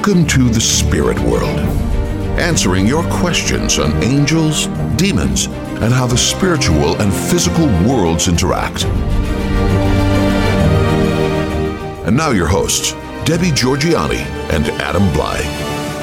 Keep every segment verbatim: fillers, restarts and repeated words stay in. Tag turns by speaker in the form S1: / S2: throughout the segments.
S1: Welcome to the spirit world, answering your questions on angels, demons, and how the spiritual and physical worlds interact. And now your hosts, Debbie Georgianni and Adam Blai.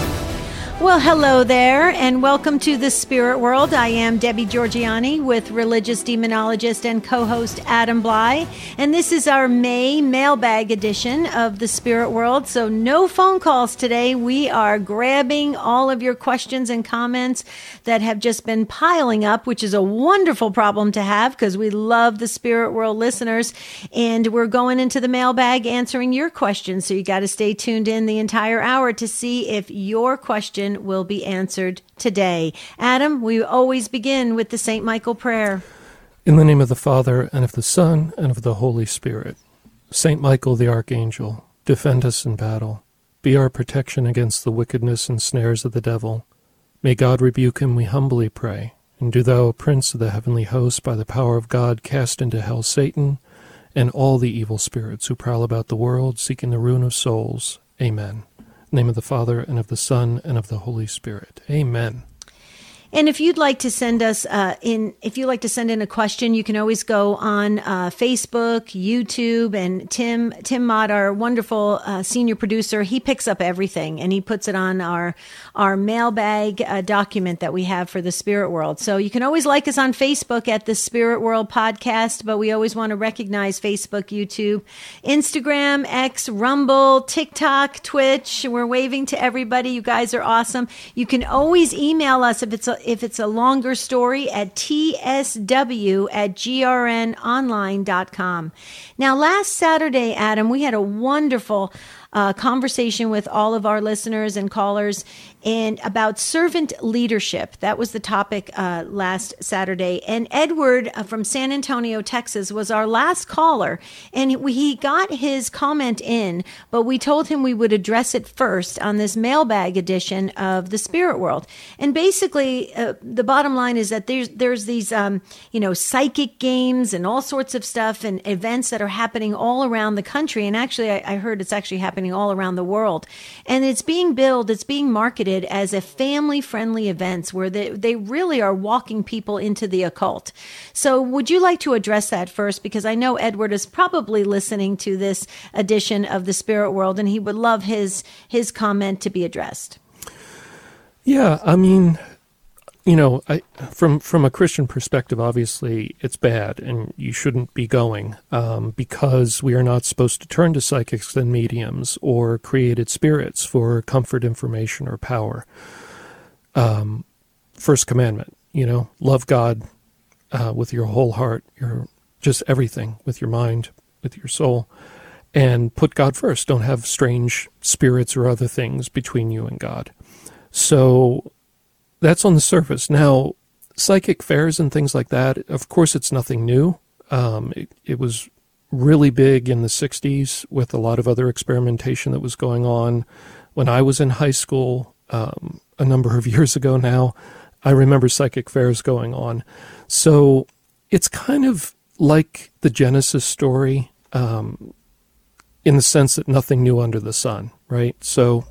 S2: Well, hello there, and welcome to the Spirit World. I am Debbie Georgianni with religious demonologist and co-host Adam Blai, and this is our May mailbag edition of the Spirit World. So no phone calls today. We are grabbing all of your questions and comments that have just been piling up, which is a wonderful problem to have because we love the Spirit World listeners, and we're going into the mailbag answering your questions. So you got to stay tuned in the entire hour to see if your question will be answered today. Adam, we always begin with the Saint Michael prayer.
S3: In the name of the Father, and of the Son, and of the Holy Spirit. Saint Michael the Archangel, defend us in battle. Be our protection against the wickedness and snares of the devil. May God rebuke him, we humbly pray. And do thou, O Prince of the heavenly host, by the power of God, cast into hell Satan and all the evil spirits who prowl about the world, seeking the ruin of souls. Amen. In the name of the Father, and of the Son, and of the Holy Spirit. Amen.
S2: And if you'd like to send us uh, in, if you'd like to send in a question, you can always go on uh, Facebook, YouTube, and Tim Tim Mott, our wonderful uh, senior producer, he picks up everything and he puts it on our our mailbag uh, document that we have for the Spirit World. So you can always like us on Facebook at the Spirit World Podcast, but we always want to recognize Facebook, YouTube, Instagram, X, Rumble, TikTok, Twitch. We're waving to everybody. You guys are awesome. You can always email us if it's a If it's a longer story at T S W at G R N online dot com. Now, last Saturday, Adam, we had a wonderful uh, conversation with all of our listeners and callers and about servant leadership. That was the topic uh, last Saturday. And Edward uh, from San Antonio, Texas, was our last caller. And he, he got his comment in, but we told him we would address it first on this mailbag edition of the Spirit World. And basically, uh, the bottom line is that there's there's these um, you know psychic games and all sorts of stuff and events that are happening all around the country. And actually, I, I heard it's actually happening all around the world. And it's being billed, it's being marketed as a family-friendly events where they, they really are walking people into the occult. So would you like to address that first? Because I know Edward is probably listening to this edition of the Spirit World, and he would love his his comment to be addressed.
S3: Yeah, I mean, you know, I, from from a Christian perspective, obviously it's bad, and you shouldn't be going um, because we are not supposed to turn to psychics and mediums or created spirits for comfort, information, or power. Um, first commandment, you know, love God uh, with your whole heart, your just everything, with your mind, with your soul, and put God first. Don't have strange spirits or other things between you and God. So that's on the surface. Now, psychic fairs and things like that, of course, it's nothing new. Um, it, it was really big in the sixties with a lot of other experimentation that was going on. When I was in high school, um, a number of years ago now, I remember psychic fairs going on. So it's kind of like the Genesis story um, in the sense that nothing new under the sun, right? So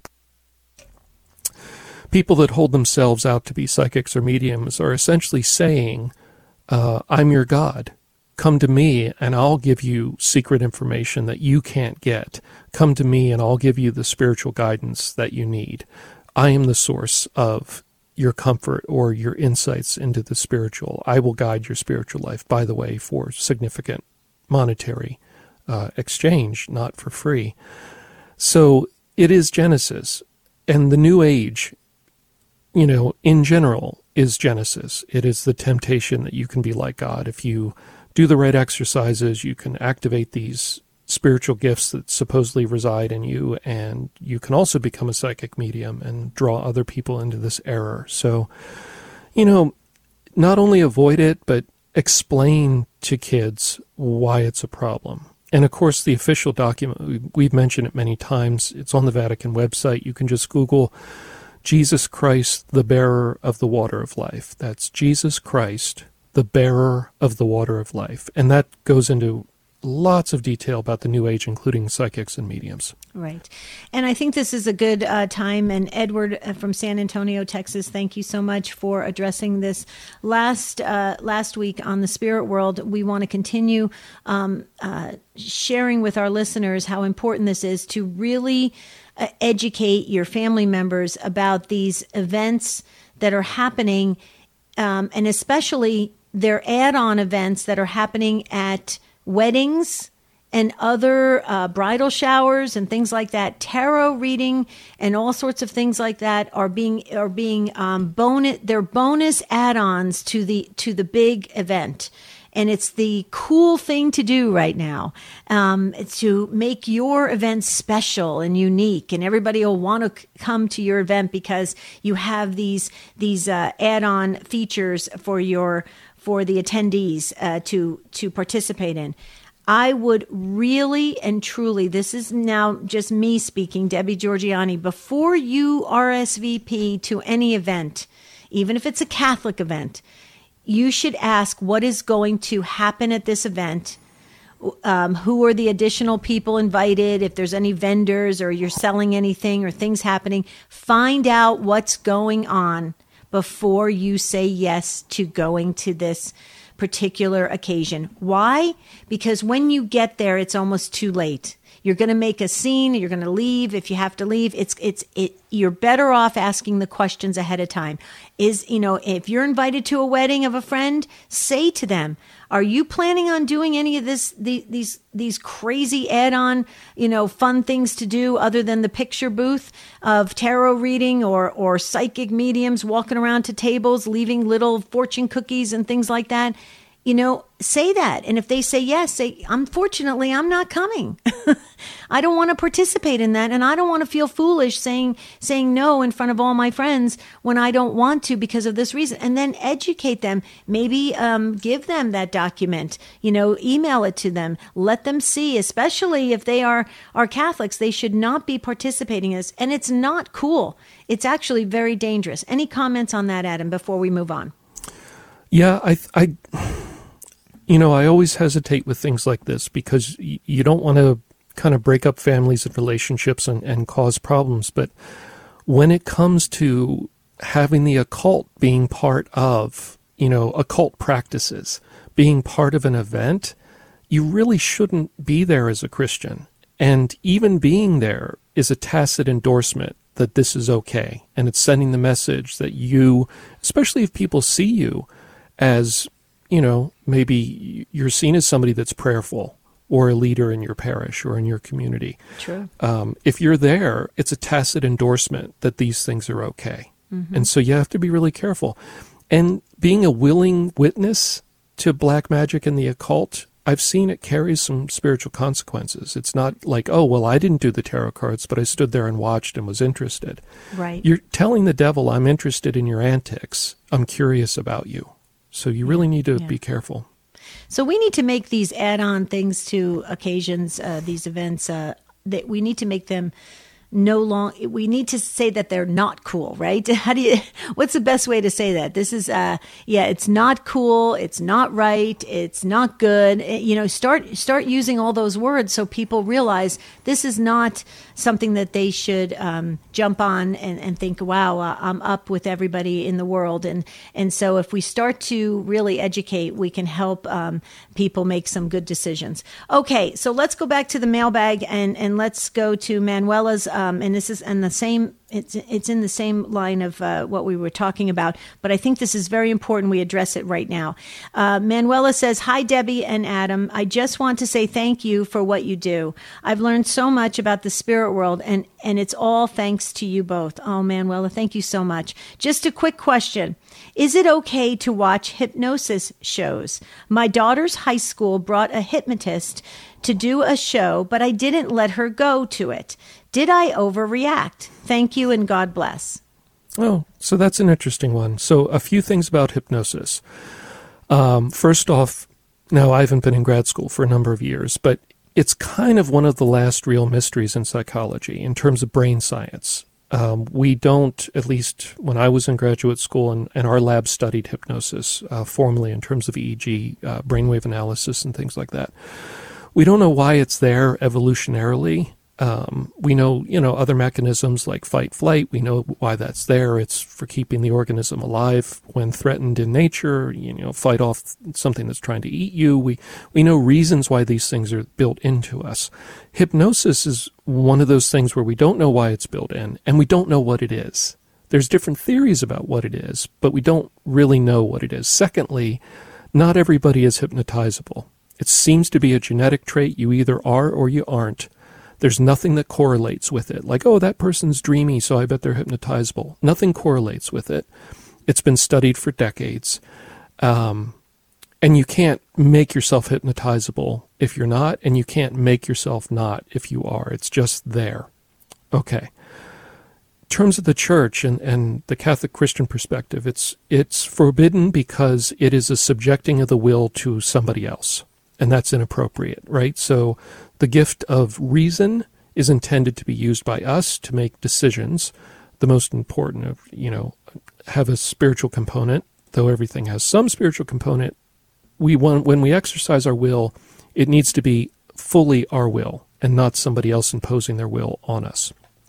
S3: people that hold themselves out to be psychics or mediums are essentially saying, uh, I'm your God. Come to me and I'll give you secret information that you can't get. Come to me and I'll give you the spiritual guidance that you need. I am the source of your comfort or your insights into the spiritual. I will guide your spiritual life, by the way, for significant monetary uh, exchange, not for free. So it is Genesis. And the New Age, you know, in general, is Genesis. It is the temptation that you can be like God. If you do the right exercises, you can activate these spiritual gifts that supposedly reside in you, and you can also become a psychic medium and draw other people into this error. So, you know, not only avoid it, but explain to kids why it's a problem. And of course, the official document, we've mentioned it many times, it's on the Vatican website. You can just Google Jesus Christ, the bearer of the water of life. That's Jesus Christ, the bearer of the water of life. And that goes into lots of detail about the New Age, including psychics and mediums.
S2: Right. And I think this is a good uh, time. And Edward uh, from San Antonio, Texas, thank you so much for addressing this. Last uh, last week on The Spirit World, we want to continue um, uh, sharing with our listeners how important this is to really uh, educate your family members about these events that are happening, um, and especially their add-on events that are happening at weddings and other uh, bridal showers and things like that. Tarot reading and all sorts of things like that are being are being um, bonus. They're bonus add-ons to the to the big event, and it's the cool thing to do right now, um, to make your event special and unique, and everybody will want to come to your event because you have these these uh, add-on features for your. for the attendees uh, to to participate in. I would really and truly, this is now just me speaking, Debbie Georgianni, before you R S V P to any event, even if it's a Catholic event, you should ask what is going to happen at this event. Um, who are the additional people invited? If there's any vendors or you're selling anything or things happening, find out what's going on before you say yes to going to this particular occasion. Why? Because when you get there, it's almost too late. You're going to make a scene. You're going to leave. If you have to leave, it's it's it. You're better off asking the questions ahead of time. Is you know if you're invited to a wedding of a friend, say to them, "Are you planning on doing any of this? The, these these crazy add-on, you know, fun things to do other than the picture booth of tarot reading or or psychic mediums walking around to tables, leaving little fortune cookies and things like that?" You know, say that. And if they say yes, say, unfortunately, I'm not coming. I don't want to participate in that. And I don't want to feel foolish saying saying no in front of all my friends when I don't want to because of this reason. And then educate them. Maybe um, give them that document, you know, email it to them. Let them see, especially if they are, are Catholics, they should not be participating in this. And it's not cool. It's actually very dangerous. Any comments on that, Adam, before we move on?
S3: Yeah, I... I... You know, I always hesitate with things like this because y- you don't want to kind of break up families and relationships and, and cause problems. But when it comes to having the occult being part of, you know, occult practices, being part of an event, you really shouldn't be there as a Christian. And even being there is a tacit endorsement that this is okay. And it's sending the message that you, especially if people see you as, you know, maybe you're seen as somebody that's prayerful or a leader in your parish or in your community.
S2: True.
S3: Um, if you're there, it's a tacit endorsement that these things are okay. Mm-hmm. And so you have to be really careful. And being a willing witness to black magic and the occult, I've seen it carries some spiritual consequences. It's not like, oh, well, I didn't do the tarot cards, but I stood there and watched and was interested.
S2: Right.
S3: You're telling the devil, I'm interested in your antics. I'm curious about you. So you really need to
S2: yeah.
S3: be careful.
S2: So we need to make these add-on things to occasions, uh, these events, uh, that we need to make them no long. We need to say that they're not cool, right? How do you? What's the best way to say that? This is, uh, yeah, it's not cool. It's not right. It's not good. It, you know, start start using all those words so people realize this is not something that they should um, jump on and, and think, wow, uh, I'm up with everybody in the world. And and so if we start to really educate, we can help um, people make some good decisions. Okay, so let's go back to the mailbag and and let's go to Manuela's. Um, and this is in the same. It's it's in the same line of uh, what we were talking about, but I think this is very important we address it right now. Uh, Manuela says, "Hi, Debbie and Adam. I just want to say thank you for what you do. I've learned so much about the spirit world, and, and it's all thanks to you both." Oh, Manuela, thank you so much. Just a quick question. Is it okay to watch hypnosis shows? My daughter's high school brought a hypnotist to do a show, but I didn't let her go to it. Did I overreact? Thank you and God bless.
S3: Oh, so that's an interesting one. So a few things about hypnosis. Um, first off, now I haven't been in grad school for a number of years, but it's kind of one of the last real mysteries in psychology in terms of brain science. Um, we don't, at least when I was in graduate school and, and our lab studied hypnosis uh, formally in terms of E E G, uh, brainwave analysis and things like that. We don't know why it's there evolutionarily. Um, we know, you know, other mechanisms like fight, flight. We know why that's there. It's for keeping the organism alive when threatened in nature, you know, fight off something that's trying to eat you. We, we know reasons why these things are built into us. Hypnosis is one of those things where we don't know why it's built in, and we don't know what it is. There's different theories about what it is, but we don't really know what it is. Secondly, not everybody is hypnotizable. It seems to be a genetic trait. You either are or you aren't. There's nothing that correlates with it. Like, oh, that person's dreamy, so I bet they're hypnotizable. Nothing correlates with it. It's been studied for decades. Um, and you can't make yourself hypnotizable if you're not, and you can't make yourself not if you are. It's just there. Okay. In terms of the church and, and the Catholic Christian perspective, it's it's forbidden because it is a subjecting of the will to somebody else. And that's inappropriate, right? So the gift of reason is intended to be used by us to make decisions. The most important of, you know, have a spiritual component, though everything has some spiritual component. We want, when we exercise our will, it needs to be fully our will and not somebody else imposing their will on us.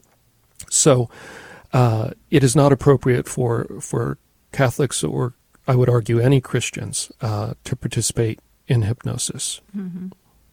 S3: So uh, it is not appropriate for, for Catholics, or I would argue any Christians, uh, to participate in hypnosis.
S2: Mm-hmm.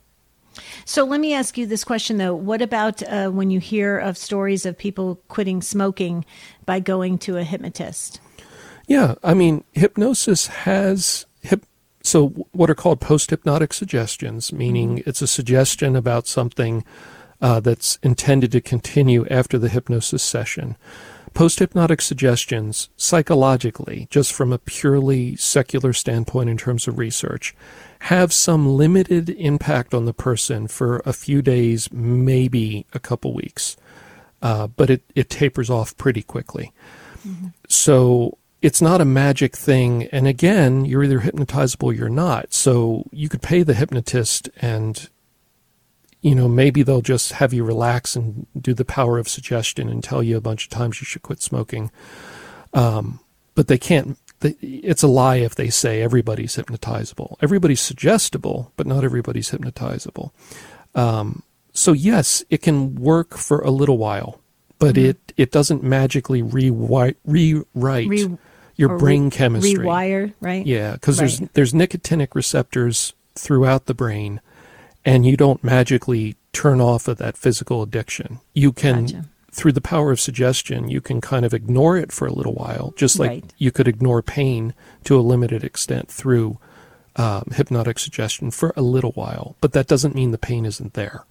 S2: So let me ask you this question, though. What about uh, when you hear of stories of people quitting smoking by going to a hypnotist?
S3: Yeah, I mean, hypnosis has, hip, so what are called post-hypnotic suggestions, meaning mm-hmm. it's a suggestion about something uh, that's intended to continue after the hypnosis session. Post-hypnotic suggestions, psychologically, just from a purely secular standpoint in terms of research, have some limited impact on the person for a few days, maybe a couple weeks. Uh, but it, it tapers off pretty quickly. Mm-hmm. So it's not a magic thing. And again, you're either hypnotizable or you're not. So you could pay the hypnotist and, you know, maybe they'll just have you relax and do the power of suggestion and tell you a bunch of times you should quit smoking. Um, but they can't. It's a lie if they say everybody's hypnotizable. Everybody's suggestible, but not everybody's hypnotizable. Um, so yes, it can work for a little while, but mm-hmm. it, it doesn't magically rewi- rewrite Re- your brain re- chemistry.
S2: Rewire, right?
S3: Yeah, because
S2: right.
S3: there's there's nicotinic receptors throughout the brain, and you don't magically turn off of that physical addiction. You can... Gotcha. Through the power of suggestion, you can kind of ignore it for a little while, just like right. you could ignore pain to a limited extent through um, hypnotic suggestion for a little while. But that doesn't mean the pain isn't there.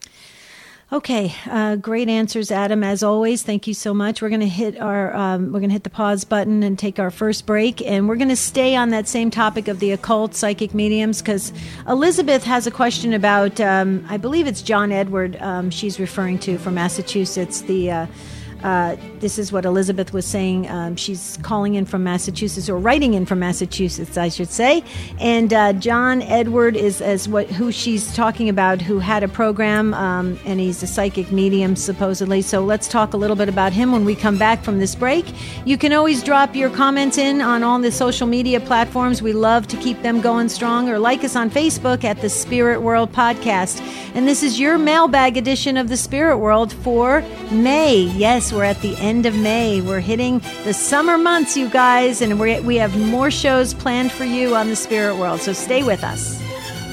S2: Okay, uh, great answers, Adam. As always, thank you so much. We're going to hit our um, we're going to hit the pause button and take our first break, and we're going to stay on that same topic of the occult, psychic mediums, because Elizabeth has a question about um, I believe it's John Edward. Um, she's referring to from Massachusetts. The uh, uh, this is what Elizabeth was saying. Um, she's calling in from Massachusetts, or writing in from Massachusetts, I should say. And uh, John Edward is as what who she's talking about, who had a program, um, and he's a psychic medium, supposedly. So let's talk a little bit about him when we come back from this break. You can always drop your comments in on all the social media platforms. We love to keep them going strong. Or like us on Facebook at the Spirit World Podcast. And this is your mailbag edition of the Spirit World for May. Yes, we're at the end of May. We're hitting the summer months, you guys, and we we have more shows planned for you on the Spirit World. So stay with us.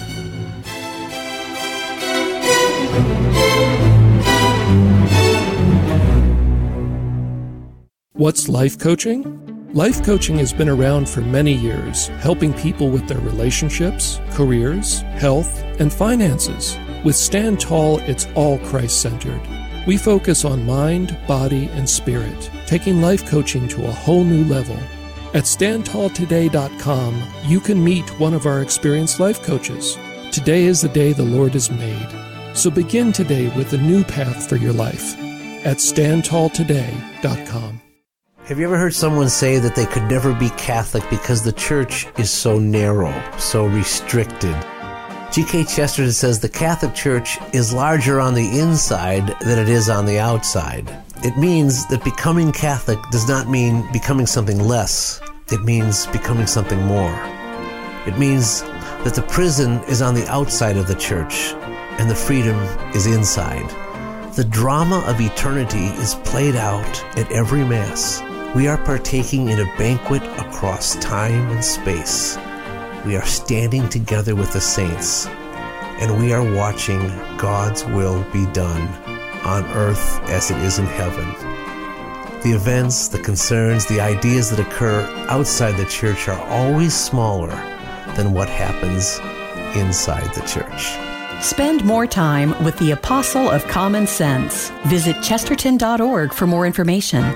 S3: What's life coaching? Life coaching has been around for many years, helping people with their relationships, careers, health, and finances. With Stand Tall, it's all Christ-centered. We focus on mind, body, and spirit, taking life coaching to a whole new level. At stand tall today dot com, you can meet one of our experienced life coaches. Today is the day the Lord has made. So begin today with a new path for your life at stand tall today dot com.
S4: Have you ever heard someone say that they could never be Catholic because the church is so narrow, so restricted? G K Chesterton says the Catholic Church is larger on the inside than it is on the outside. It means that becoming Catholic does not mean becoming something less. It means becoming something more. It means that the prison is on the outside of the church and the freedom is inside. The drama of eternity is played out at every Mass. We are partaking in a banquet across time and space. We are standing together with the saints, and we are watching God's will be done on earth as it is in heaven. The events, the concerns, the ideas that occur outside the church are always smaller than what happens inside the church.
S5: Spend more time with the Apostle of Common Sense. Visit chesterton dot org for more information.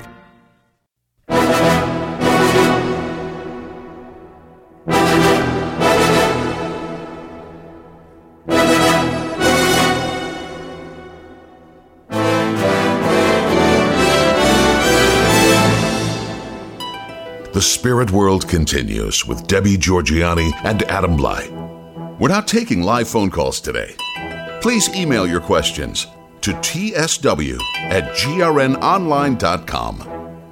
S1: The Spirit World continues with Debbie Georgianni and Adam Blai. We're not taking live phone calls today. Please email your questions to t s w at g r n online dot com.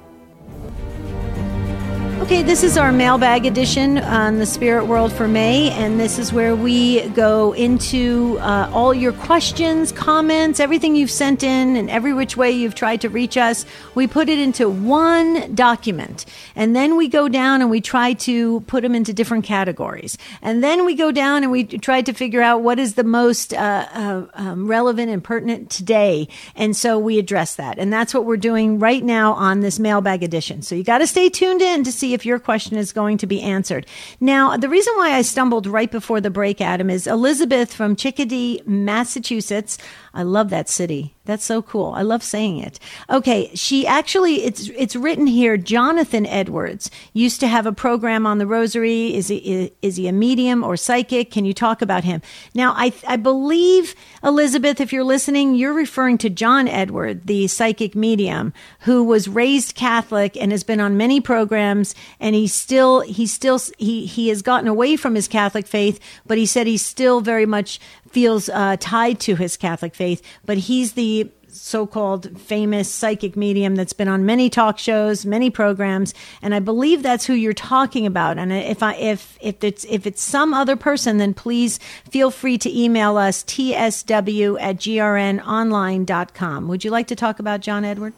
S2: Okay, this is our mailbag edition on the Spirit World for May, and this is where we go into uh, all your questions, comments, everything you've sent in, and every which way you've tried to reach us. We put it into one document, and then we go down and we try to put them into different categories. And then we go down and we try to figure out what is the most uh, uh, um, relevant and pertinent today, and so we address that. And that's what we're doing right now on this mailbag edition. So you got to stay tuned in to see if your question is going to be answered. Now, the reason why I stumbled right before the break, Adam, is Elizabeth from Chicopee, Massachusetts. I love that city. That's so cool. I love saying it. Okay, she actually, it's it's written here, Jonathan Edwards used to have a program on the Rosary. Is he, is he a medium or psychic? Can you talk about him? Now, I I believe, Elizabeth, if you're listening, you're referring to John Edward, the psychic medium, who was raised Catholic and has been on many programs, and he's still, he's still, he, he has gotten away from his Catholic faith, but he said he's still very much feels uh, tied to his Catholic faith, but he's the so-called famous psychic medium that's been on many talk shows, many programs, and I believe that's who you're talking about. And if I if if it's if it's some other person, then please feel free to email us t s w at g r n online dot com. Would you like to talk about John Edward?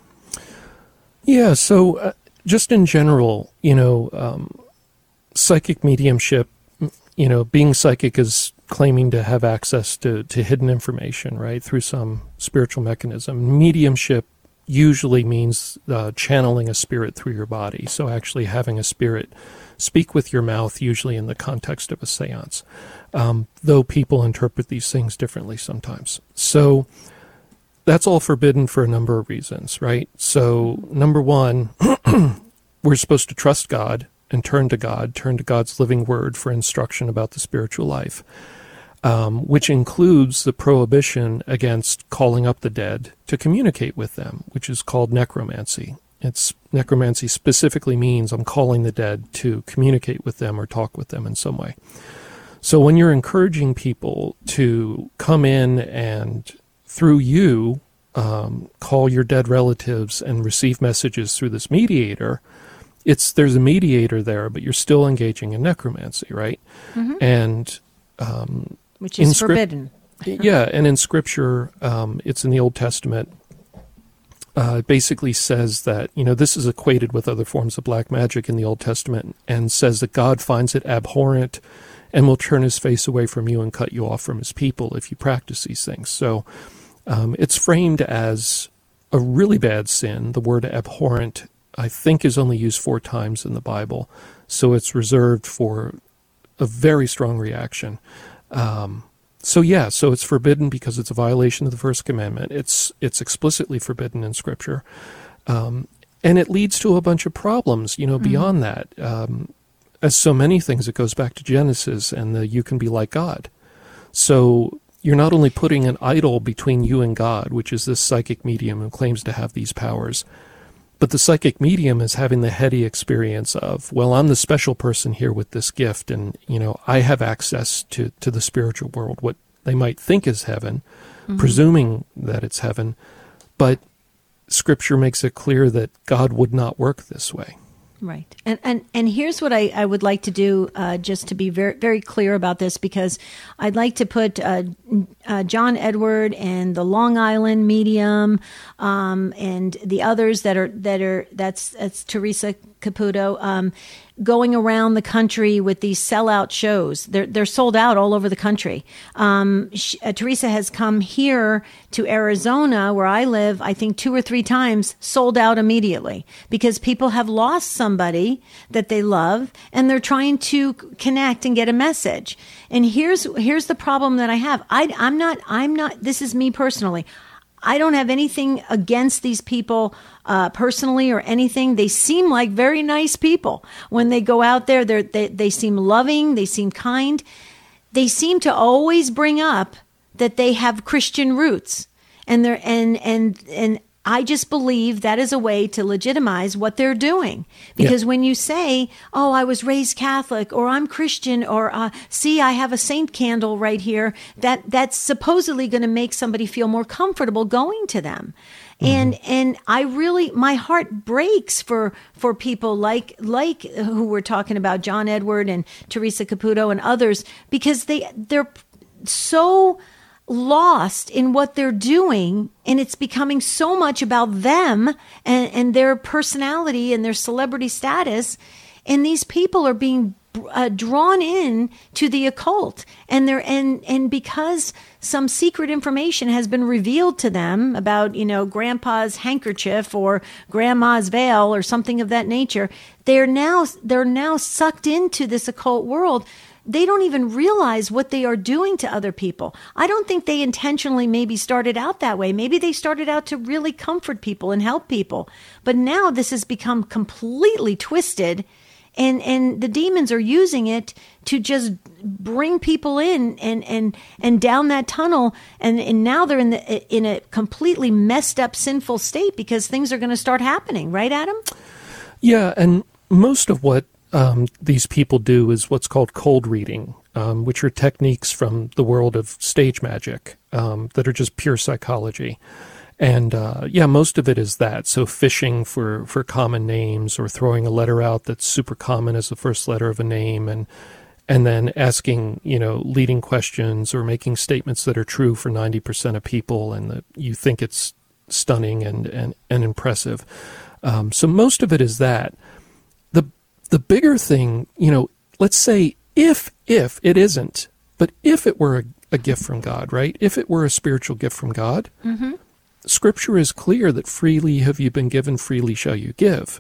S3: Yeah. So, uh, just in general, you know, um, psychic mediumship. You know, being psychic is claiming to have access to, to hidden information, right, through some spiritual mechanism. Mediumship usually means uh, channeling a spirit through your body, so actually having a spirit speak with your mouth, usually in the context of a seance, um, though people interpret these things differently sometimes. So that's all forbidden for a number of reasons, right? So number one, we're supposed to trust God and turn to God, turn to God's living word for instruction about the spiritual life, um, which includes the prohibition against calling up the dead to communicate with them, which is called necromancy. It's necromancy specifically means I'm calling the dead to communicate with them or talk with them in some way. So when you're encouraging people to come in and through you um, call your dead relatives and receive messages through this mediator, It's there's a mediator there, but you're still engaging in necromancy, right? Mm-hmm. And um,
S2: which is script, forbidden.
S3: Yeah, and in Scripture, um, it's in the Old Testament. Uh, it basically says that you know this is equated with other forms of black magic in the Old Testament, and says that God finds it abhorrent and will turn His face away from you and cut you off from His people if you practice these things. So um, it's framed as a really bad sin. The word abhorrent, I think, is only used four times in the Bible, so it's reserved for a very strong reaction. Um, so yeah, so it's forbidden because it's a violation of the First Commandment. It's it's explicitly forbidden in Scripture, um, and it leads to a bunch of problems. You know, mm-hmm. beyond that, um, as so many things, it goes back to Genesis and the "you can be like God." So you're not only putting an idol between you and God, which is this psychic medium who claims to have these powers, but the psychic medium is having the heady experience of, well, I'm the special person here with this gift, and, you know, I have access to, to the spiritual world, what they might think is heaven, mm-hmm. presuming that it's heaven. But Scripture makes it clear that God would not work this way.
S2: Right. And and and here's what I, I would like to do, uh, just to be very very clear about this, because I'd like to put uh, uh, John Edward and the Long Island Medium, um, and the others that are that are that's that's Teresa Caputo, um, going around the country with these sellout shows. They're they're sold out all over the country. Um, she, uh, Teresa has come here to Arizona, where I live, I think two or three times, sold out immediately, because people have lost somebody that they love and they're trying to connect and get a message. And here's here's the problem that I have. I, I'm not I'm not. This is me personally. I don't have anything against these people uh, personally or anything. They seem like very nice people. When they go out there, they're, they they seem loving. They seem kind. They seem to always bring up that they have Christian roots, and they're and and and I just believe that is a way to legitimize what they're doing. Because yeah. when you say, "Oh, I was raised Catholic," or "I'm Christian," or uh, "See, I have a saint candle right here," that that's supposedly going to make somebody feel more comfortable going to them. Mm-hmm. And and I really, my heart breaks for for people like like who we're talking about, John Edward and Teresa Caputo and others, because they they're so lost in what they're doing, and it's becoming so much about them and, and their personality and their celebrity status, and these people are being uh, drawn in to the occult, and they're and and because some secret information has been revealed to them about, you know, grandpa's handkerchief or grandma's veil or something of that nature, they're now they're now sucked into this occult world. They don't even realize what they are doing to other people. I don't think they intentionally maybe started out that way. Maybe they started out to really comfort people and help people. But now this has become completely twisted, and, and the demons are using it to just bring people in and, and, and down that tunnel. And, and now they're in the in a completely messed up, sinful state, because things are going to start happening. Right, Adam?
S3: Yeah, and most of what Um, these people do is what's called cold reading, um, which are techniques from the world of stage magic um, that are just pure psychology. And uh, yeah, most of it is that. So fishing for, for common names, or throwing a letter out that's super common as the first letter of a name, and and then asking, you know, leading questions or making statements that are true for ninety percent of people, and that you think it's stunning and, and, and impressive. Um, so most of it is that. The The bigger thing, you know, let's say if, if it isn't, but if it were a, a gift from God, right? If it were a spiritual gift from God, mm-hmm. Scripture is clear that freely have you been given, freely shall you give.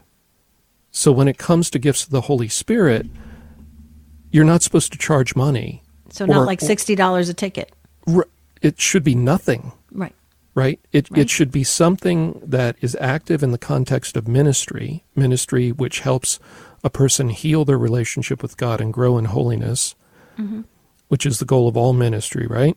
S3: So when it comes to gifts of the Holy Spirit, you're not supposed to charge money.
S2: So not or, like sixty dollars a ticket.
S3: It should be nothing.
S2: Right.
S3: Right? It
S2: Right.
S3: It should be something that is active in the context of ministry, ministry which helps a person heal their relationship with God and grow in holiness, mm-hmm. which is the goal of all ministry, right?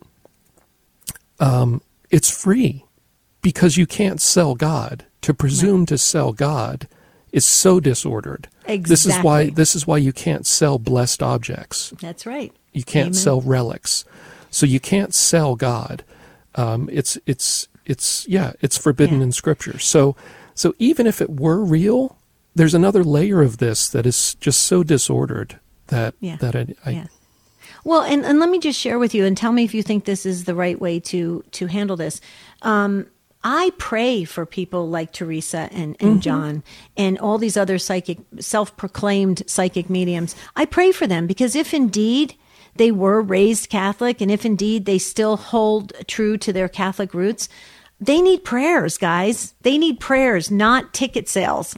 S3: Um, it's free, because you can't sell God. To presume right. to sell God is so disordered.
S2: Exactly.
S3: This is why this is why you can't sell blessed objects.
S2: That's right.
S3: You can't
S2: Amen.
S3: sell relics. So you can't sell God. Um, it's it's it's yeah, it's forbidden
S2: yeah.
S3: in Scripture. So so even if it were real, there's another layer of this that is just so disordered that
S2: yeah.
S3: that I, I
S2: yeah. Well, and, and let me just share with you, and tell me if you think this is the right way to to handle this. Um, I pray for people like Teresa and, and mm-hmm. John and all these other psychic, self-proclaimed psychic mediums. I pray for them, because if indeed they were raised Catholic, and if indeed they still hold true to their Catholic roots, they need prayers, guys. They need prayers, not ticket sales.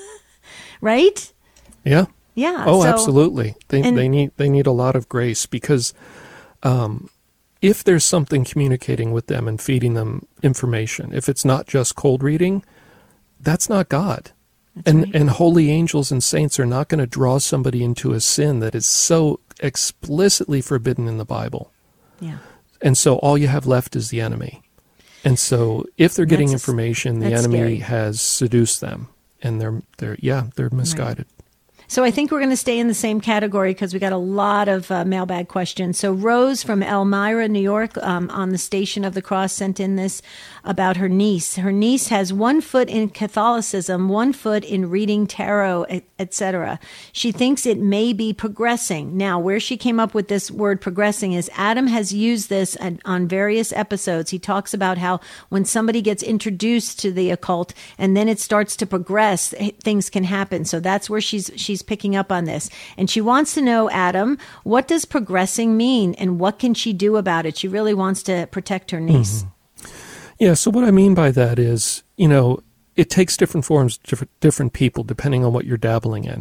S2: Right?
S3: Yeah.
S2: Yeah.
S3: Oh,
S2: so,
S3: absolutely. They
S2: and,
S3: they need they need a lot of grace, because um, if there's something communicating with them and feeding them information, if it's not just cold reading, that's not God.
S2: That's
S3: and
S2: right.
S3: and holy angels and saints are not going to draw somebody into a sin that is so explicitly forbidden in the Bible.
S2: Yeah.
S3: And so all you have left is the enemy. And so if they're getting
S2: that's
S3: information,
S2: a,
S3: the enemy
S2: scary.
S3: has seduced them. And they're they're yeah they're misguided.
S2: So I think we're going to stay in the same category because we got a lot of uh, mailbag questions. So Rose from Elmira, New York, um, on the Station of the Cross, sent in this about her niece. Her niece has one foot in Catholicism, one foot in reading tarot, et cetera. She thinks it may be progressing. Now, where she came up with this word progressing is Adam has used this on various episodes. He talks about how when somebody gets introduced to the occult and then it starts to progress, things can happen. So that's where she's she's picking up on this. And she wants to know, Adam, what does progressing mean and what can she do about it? She really wants to protect her niece.
S3: Mm-hmm. Yeah, so what I mean by that is, you know, it takes different forms, different, different people, depending on what you're dabbling in.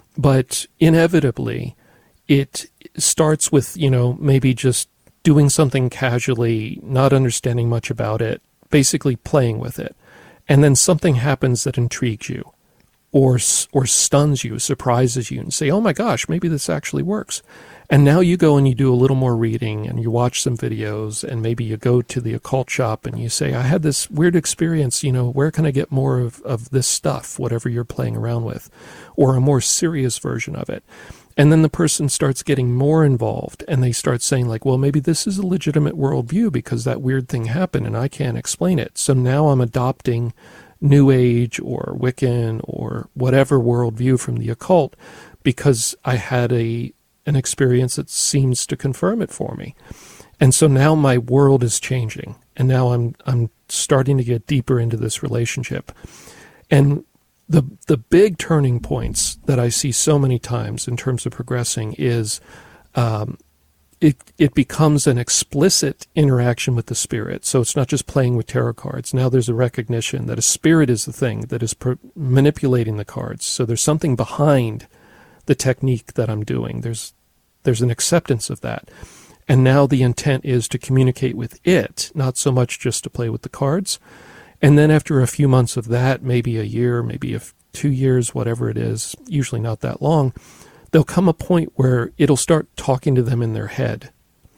S3: But inevitably, it starts with, you know, maybe just doing something casually, not understanding much about it, basically playing with it. And then something happens that intrigues you or or stuns you, surprises you, and say, oh my gosh, maybe this actually works. And now you go and you do a little more reading and you watch some videos and maybe you go to the occult shop and you say, I had this weird experience, you know, where can I get more of, of this stuff, whatever you're playing around with, or a more serious version of it. And then the person starts getting more involved and they start saying like, well, maybe this is a legitimate worldview because that weird thing happened and I can't explain it. So now I'm adopting New Age or Wiccan or whatever worldview from the occult because I had a an experience that seems to confirm it for me. And so now my world is changing. And now I'm I'm starting to get deeper into this relationship. And the the big turning points that I see so many times in terms of progressing is um, it it becomes an explicit interaction with the spirit. So it's not just playing with tarot cards. Now there's a recognition that a spirit is the thing that is per- manipulating the cards. So there's something behind the technique that I'm doing. There's there's an acceptance of that. And now the intent is to communicate with it, not so much just to play with the cards. And then after a few months of that, maybe a year, maybe a f- two years, whatever it is, usually not that long, there'll come a point where it'll start talking to them in their head.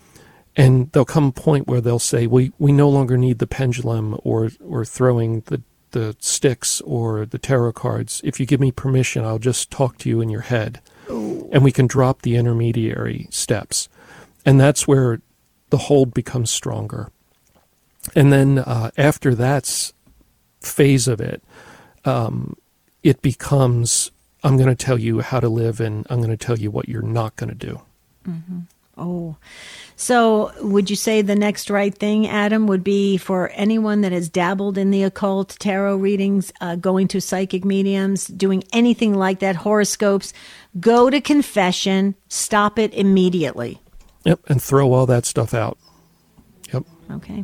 S3: And there'll come a point where they'll say, we we no longer need the pendulum or or throwing the, the sticks or the tarot cards. If you give me permission, I'll just talk to you in your head. Ooh. And we can drop the intermediary steps. And that's where the hold becomes stronger. And then uh, after that phase of it, um, it becomes, I'm going to tell you how to live and I'm going to tell you what you're not going to do.
S2: Mm-hmm. Oh, so would you say the next right thing, Adam, would be for anyone that has dabbled in the occult, tarot readings, uh, going to psychic mediums, doing anything like that, horoscopes, go to confession, stop it immediately.
S3: Yep, and throw all that stuff out. Yep.
S2: Okay.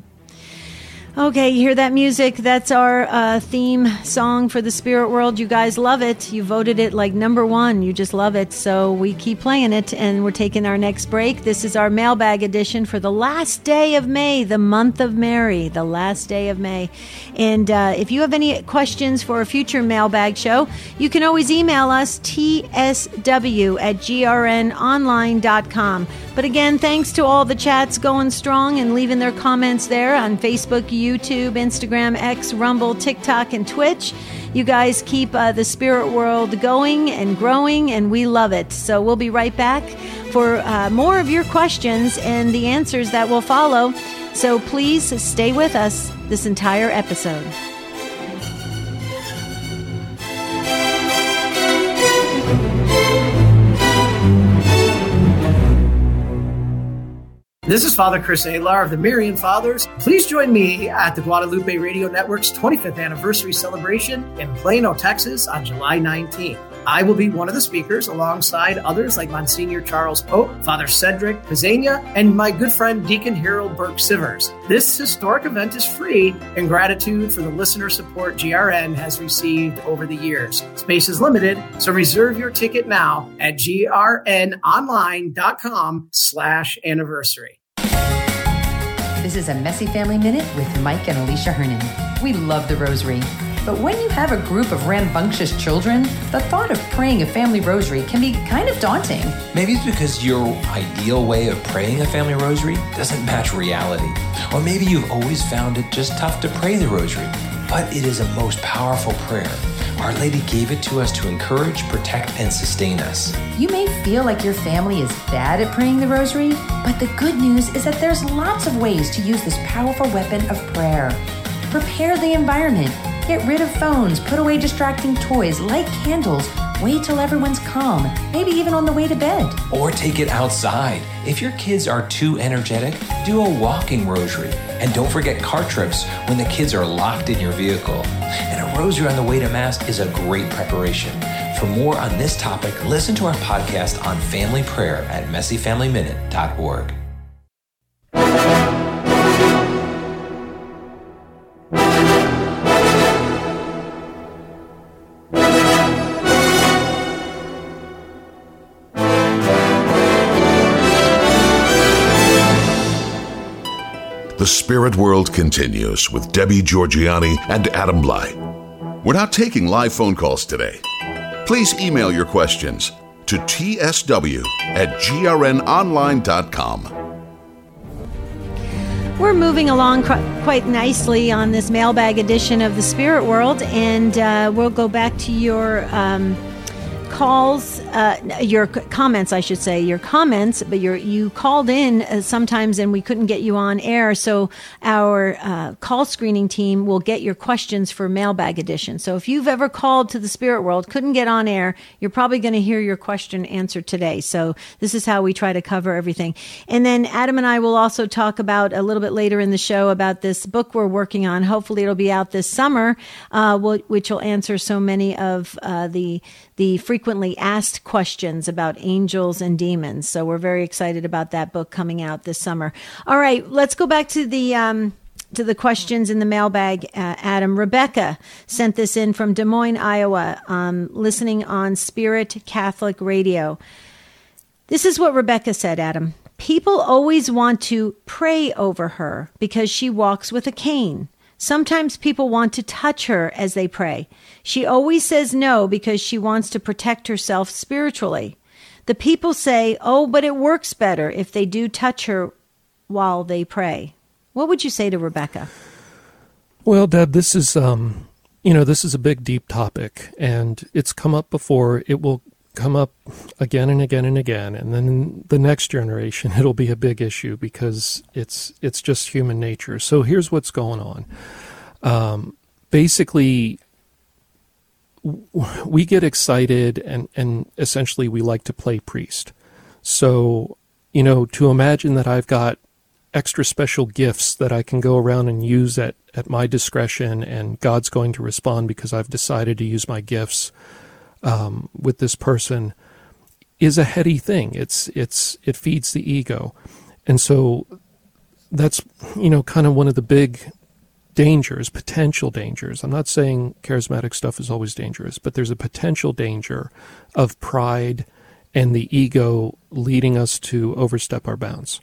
S2: Okay, you hear that music? That's our uh, theme song for the spirit world. You guys love it. You voted it like number one. You just love it. So we keep playing it, and we're taking our next break. This is our mailbag edition for the last day of May, the month of Mary, the last day of May. And uh, if you have any questions for a future mailbag show, you can always email us, t s w at g r n online dot com. But again, thanks to all the chats going strong and leaving their comments there on Facebook, YouTube, Instagram, X, Rumble, TikTok, and Twitch. You guys keep uh, the spirit world going and growing, and we love it. So we'll be right back for uh, more of your questions and the answers that will follow. So please stay with us this entire episode.
S6: This is Father Chris Alar of the Marian Fathers. Please join me at the Guadalupe Radio Network's twenty-fifth anniversary celebration in Plano, Texas on July nineteenth. I will be one of the speakers alongside others like Monsignor Charles Pope, Father Cedric Pizzania, and my good friend Deacon Harold Burke-Sivers. This historic event is free in gratitude for the listener support G R N has received over the years. Space is limited, so reserve your ticket now at grnonline.com slash anniversary.
S7: This is a Messy Family Minute with Mike and Alicia Hernan. We love the rosary. But when you have a group of rambunctious children, the thought of praying a family rosary can be kind of daunting.
S8: Maybe it's because your ideal way of praying a family rosary doesn't match reality. Or maybe you've always found it just tough to pray the rosary. But it is a most powerful prayer. Our Lady gave it to us to encourage, protect, and sustain us.
S7: You may feel like your family is bad at praying the rosary, but the good news is that there's lots of ways to use this powerful weapon of prayer. Prepare the environment. Get rid of phones, put away distracting toys, light candles, wait till everyone's calm, maybe even on the way to bed.
S8: Or take it outside. If your kids are too energetic, do a walking rosary. And don't forget car trips when the kids are locked in your vehicle. And a rosary on the way to Mass is a great preparation. For more on this topic, listen to our podcast on family prayer at messy family minute dot org.
S1: The Spirit World continues with Debbie Georgianni and Adam Blai. We're not taking live phone calls today. Please email your questions to t s w at g r n online dot com.
S2: We're moving along qu- quite nicely on this mailbag edition of the Spirit World, and uh, we'll go back to your um, calls, uh, your c- comments, I should say, your comments, but your, you called in uh, sometimes and we couldn't get you on air, so our uh, call screening team will get your questions for mailbag edition. So if you've ever called to the Spirit World, couldn't get on air, you're probably going to hear your question answered today. So this is how we try to cover everything. And then Adam and I will also talk about a little bit later in the show about this book we're working on. Hopefully it'll be out this summer, uh, which will answer so many of uh, the the frequently asked questions about angels and demons. So we're very excited about that book coming out this summer. All right, let's go back to the um, to the questions in the mailbag, uh, Adam. Rebecca sent this in from Des Moines, Iowa, um, listening on Spirit Catholic Radio. This is what Rebecca said, Adam. People always want to pray over her because she walks with a cane. Sometimes people want to touch her as they pray. She always says no because she wants to protect herself spiritually. The people say, oh, but it works better if they do touch her while they pray. What would you say to Rebecca?
S3: Well, Deb, this is, um, you know, this is a big, deep topic, and it's come up before. It will come up again and again and again, and then in the next generation it'll be a big issue because it's it's just human nature. So here's what's going on. Um, basically, w- we get excited and, and essentially we like to play priest. So, you know, to imagine that I've got extra special gifts that I can go around and use at, at my discretion, and God's going to respond because I've decided to use my gifts Um, with this person, is a heady thing. It's it's it feeds the ego, and so that's, you know, kind of one of the big dangers, potential dangers. I'm not saying charismatic stuff is always dangerous, but there's a potential danger of pride and the ego leading us to overstep our bounds.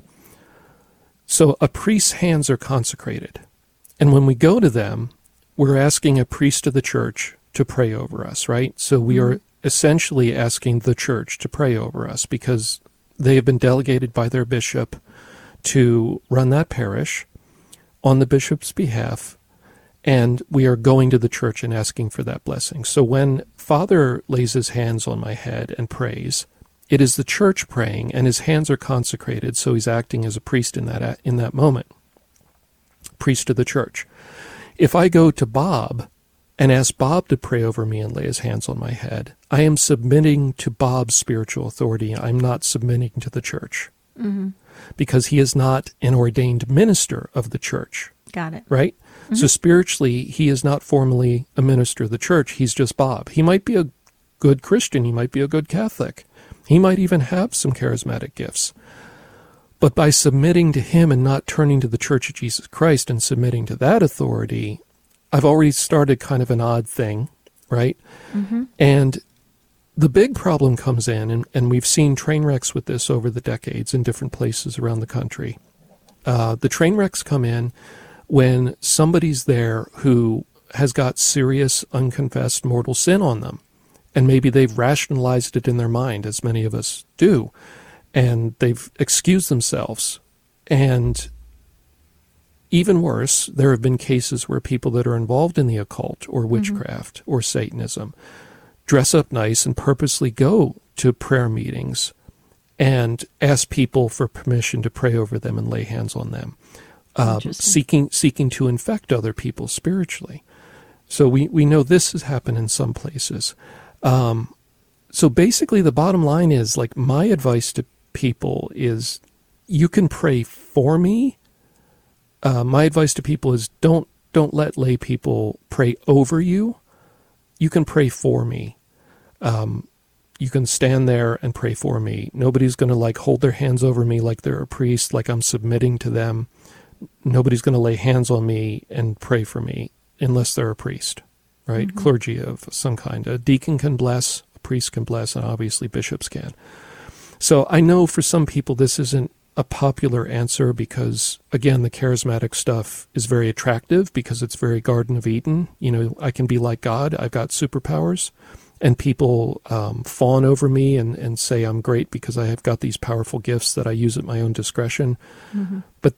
S3: So a priest's hands are consecrated, and when we go to them, we're asking a priest of the church to pray over us, right? So we are essentially asking the church to pray over us because they have been delegated by their bishop to run that parish on the bishop's behalf, and we are going to the church and asking for that blessing. So when Father lays his hands on my head and prays, it is the church praying, and his hands are consecrated, so he's acting as a priest in that in that moment, priest of the church. If I go to Bob and ask Bob to pray over me and lay his hands on my head, I am submitting to Bob's spiritual authority. I'm not submitting to the church. Mm-hmm. Because he is not an ordained minister of the church.
S2: Got it.
S3: Right? Mm-hmm. So spiritually, he is not formally a minister of the church. He's just Bob. He might be a good Christian. He might be a good Catholic. He might even have some charismatic gifts. But by submitting to him and not turning to the Church of Jesus Christ and submitting to that authority, I've already started kind of an odd thing, right? Mm-hmm. And the big problem comes in, and, and we've seen train wrecks with this over the decades in different places around the country. Uh, the train wrecks come in when somebody's there who has got serious, unconfessed mortal sin on them. And maybe they've rationalized it in their mind, as many of us do. And they've excused themselves. And even worse, there have been cases where people that are involved in the occult or witchcraft mm-hmm. or Satanism dress up nice and purposely go to prayer meetings and ask people for permission to pray over them and lay hands on them, uh, seeking seeking to infect other people spiritually. So we, we know this has happened in some places. Um, so basically the bottom line is, like, my advice to people is, you can pray for me. Uh, my advice to people is don't don't let lay people pray over you. You can pray for me. Um, you can stand there and pray for me. Nobody's going to like hold their hands over me like they're a priest, like I'm submitting to them. Nobody's going to lay hands on me and pray for me unless they're a priest, right? Mm-hmm. Clergy of some kind. A deacon can bless, a priest can bless, and obviously bishops can. So I know for some people this isn't a popular answer because, again, the charismatic stuff is very attractive because it's very Garden of Eden. You know, I can be like God. I've got superpowers. And people um, fawn over me and, and say I'm great because I have got these powerful gifts that I use at my own discretion. Mm-hmm. But,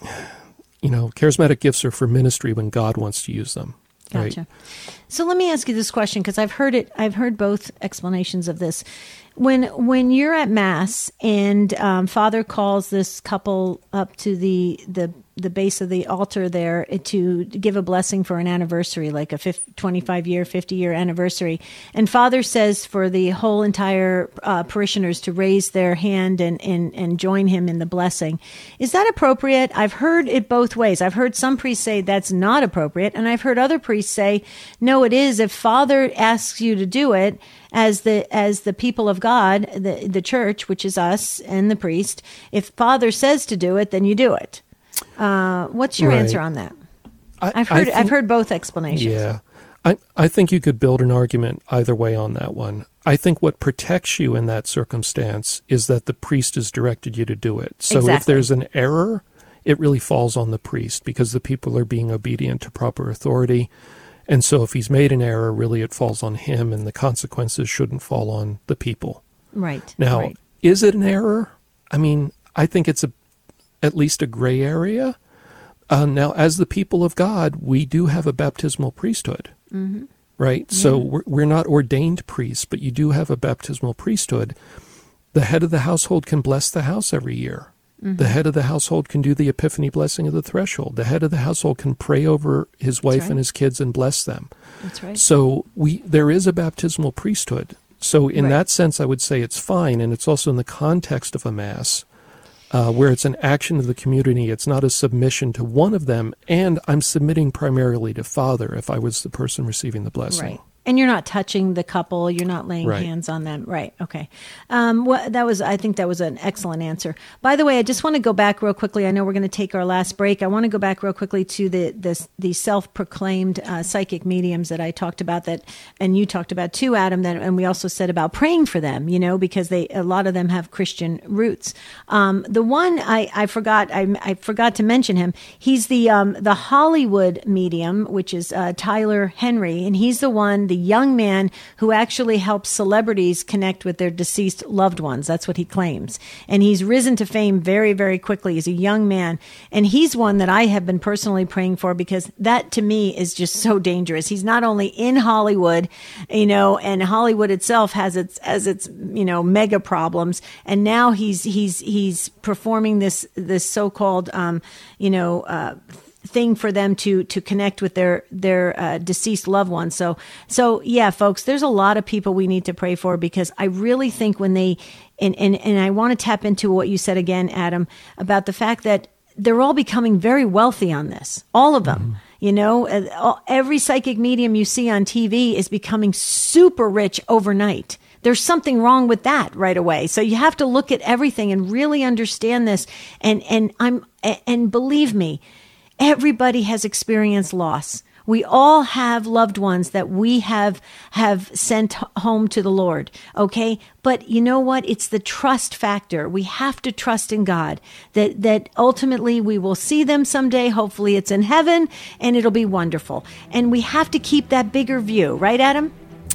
S3: you know, charismatic gifts are for ministry when God wants to use them.
S2: Gotcha.
S3: Right?
S2: So let me ask you this question, because I've heard it. I've heard both explanations of this. When when you're at Mass and um, Father calls this couple up to the, the the base of the altar there to give a blessing for an anniversary, like a twenty-five year, fifty year anniversary, and Father says for the whole entire uh, parishioners to raise their hand and, and, and join him in the blessing, is that appropriate? I've heard it both ways. I've heard some priests say that's not appropriate, and I've heard other priests say, no, it is. If Father asks you to do it, as the as the people of God, the the church, which is us and the priest, if Father says to do it, then you do it. Uh, what's your
S3: right.
S2: answer on that?
S3: I,
S2: I've heard
S3: think,
S2: I've heard both explanations.
S3: Yeah, I I think you could build an argument either way on that one. I think what protects you in that circumstance is that the priest has directed you to do it. So
S2: exactly.
S3: if there's an error, it really falls on the priest because the people are being obedient to proper authority. And so if he's made an error, really it falls on him, and the consequences shouldn't fall on the people.
S2: Right.
S3: Now,
S2: right.
S3: is it an error? I mean, I think it's a at least a gray area. Uh, now, as the people of God, we do have a baptismal priesthood, mm-hmm. right? Yeah. So we're, we're not ordained priests, but you do have a baptismal priesthood. The head of the household can bless the house every year. Mm-hmm. The head of the household can do the Epiphany blessing of the threshold. The head of the household can pray over his wife right. and his kids and bless them.
S2: That's right.
S3: So we there is a baptismal priesthood. So in
S2: right.
S3: that sense, I would say it's fine, and it's also in the context of a Mass, uh, where it's an action of the community. It's not a submission to one of them, and I'm submitting primarily to Father if I was the person receiving the blessing.
S2: Right. And you're not touching the couple. You're not laying
S3: right.
S2: hands on them. Right. Okay. Um, well, that was, I think that was an excellent answer. By the way, I just want to go back real quickly. I know we're going to take our last break. I want to go back real quickly to the the, the self-proclaimed uh, psychic mediums that I talked about, that, and you talked about too, Adam, that, and we also said about praying for them, you know, because they, a lot of them have Christian roots. Um, the one I, I forgot, I, I forgot to mention him. He's the, um, the Hollywood medium, which is uh, Tyler Henry, and he's the one, the young man who actually helps celebrities connect with their deceased loved ones. That's what he claims. And he's risen to fame very, very quickly. He's a young man. And he's one that I have been personally praying for, because that to me is just so dangerous. He's not only in Hollywood, you know, and Hollywood itself has its, as its, you know, mega problems. And now he's, he's, he's performing this, this so-called, um, you know, uh, thing for them to to connect with their their uh, deceased loved ones. So so yeah, folks, there's a lot of people we need to pray for, because I really think when they and and and I want to tap into what you said again, Adam, about the fact that they're all becoming very wealthy on this, all of them. Mm-hmm. You know, uh, every psychic medium you see on T V is becoming super rich overnight. There's something wrong with that right away. So you have to look at everything and really understand this. And and I'm and believe me, everybody has experienced loss. We all have loved ones that we have have sent home to the Lord, okay? But you know what? It's the trust factor. We have to trust in God that that ultimately we will see them someday. Hopefully it's in heaven, and it'll be wonderful. And we have to keep that bigger view, right, Adam?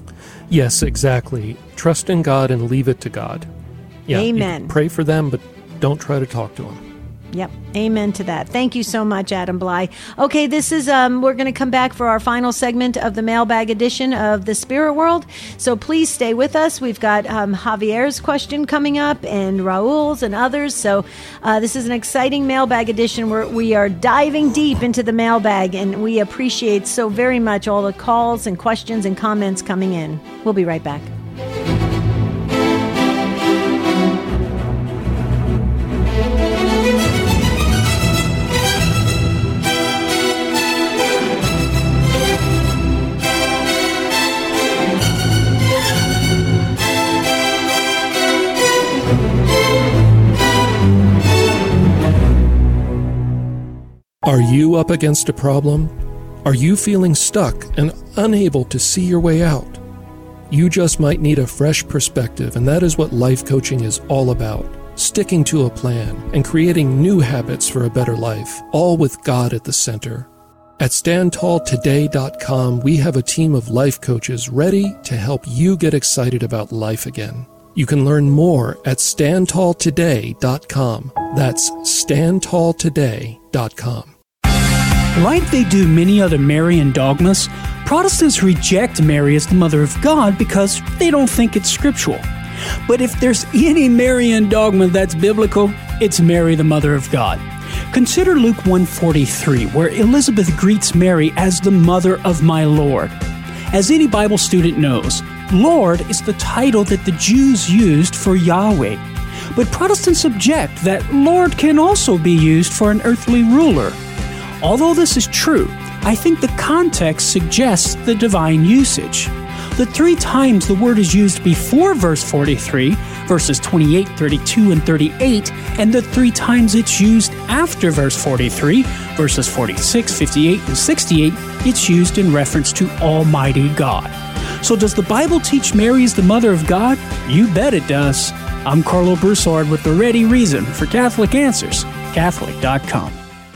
S3: Yes, exactly. Trust in God and leave it to God. Yeah,
S2: Amen.
S3: Pray for them, but don't try to talk to them.
S2: Yep. Amen to that. Thank you so much, Adam Bly. Okay, this is, um, we're going to come back for our final segment of the mailbag edition of the Spirit World. So please stay with us. We've got um, Javier's question coming up and Raul's and others. So uh, this is an exciting mailbag edition where we are diving deep into the mailbag, and we appreciate so very much all the calls and questions and comments coming in. We'll be right back.
S3: Are you up against a problem? Are you feeling stuck and unable to see your way out? You just might need a fresh perspective, and that is what life coaching is all about. Sticking to a plan and creating new habits for a better life, all with God at the center. At stand tall today dot com, we have a team of life coaches ready to help you get excited about life again. You can learn more at stand tall today dot com. That's stand tall today dot com.
S9: Like they do many other Marian dogmas, Protestants reject Mary as the Mother of God because they don't think it's scriptural. But if there's any Marian dogma that's biblical, it's Mary, the Mother of God. Consider Luke one forty-three, where Elizabeth greets Mary as the Mother of my Lord. As any Bible student knows, Lord is the title that the Jews used for Yahweh. But Protestants object that Lord can also be used for an earthly ruler. Although this is true, I think the context suggests the divine usage. The three times the word is used before verse forty-three, verses twenty-eight, thirty-two, and thirty-eight, and the three times it's used after verse forty-three, verses forty-six, fifty-eight, and sixty-eight, it's used in reference to Almighty God. So does the Bible teach Mary is the Mother of God? You bet it does. I'm Carlo Broussard with the ready reason for Catholic Answers, Catholic dot com.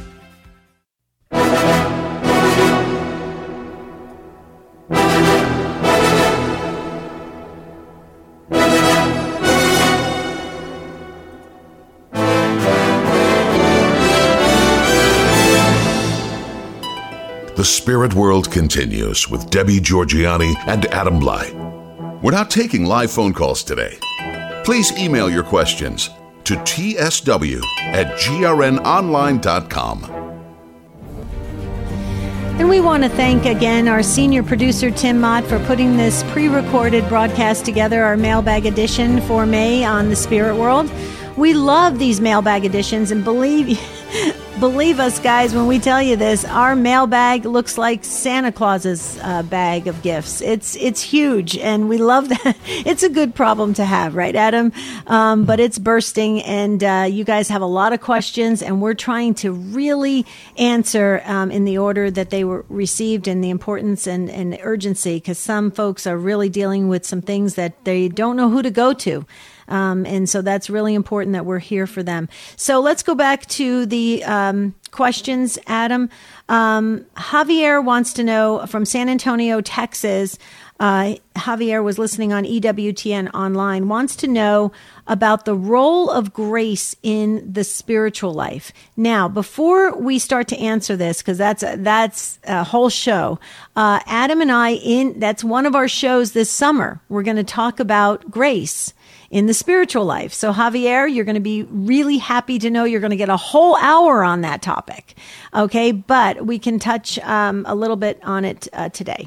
S1: The Spirit World continues with Debbie Georgianni and Adam Bly. We're not taking live phone calls today. Please email your questions to t s w at g r n online dot com.
S2: And we want to thank again our senior producer, Tim Mott, for putting this pre-recorded broadcast together, our mailbag edition for May on the Spirit World. We love these mailbag editions, and believe believe us, guys, when we tell you this, our mailbag looks like Santa Claus's uh, bag of gifts. It's it's huge, and we love that. It's a good problem to have, right, Adam? Um, but it's bursting, and uh, you guys have a lot of questions, and we're trying to really answer um, in the order that they were received and the importance and, and urgency, because some folks are really dealing with some things that they don't know who to go to. Um, and so that's really important that we're here for them. So let's go back to the um, questions, Adam. Um, Javier wants to know from San Antonio, Texas. Uh, Javier was listening on E W T N online, wants to know about the role of grace in the spiritual life. Now, before we start to answer this, because that's a, that's a whole show, uh, Adam and I, in that's one of our shows this summer, we're going to talk about grace in the spiritual life. So Javier, you're going to be really happy to know you're going to get a whole hour on that topic. Okay, but we can touch um, a little bit on it uh, today.